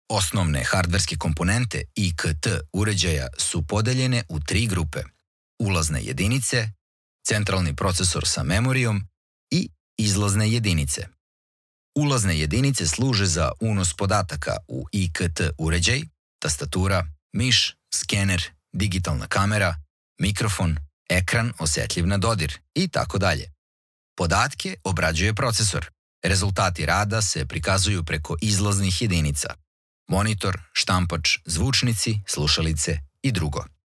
Osnovne hardverske komponente IKT uređaja su podeljene u 3 grupe: ulazne jedinice, centralni procesor sa memorijom i izlazne jedinice. Ulazne jedinice služe za unos podataka u IKT uređaj, tastatura, miš, skener, digitalna kamera, mikrofon, ekran osetljiv na dodir i tako dalje. Podatke obrađuje procesor. Rezultati rada se prikazuju preko izlaznih jedinica: monitor, štampač, zvučnici, slušalice i drugo.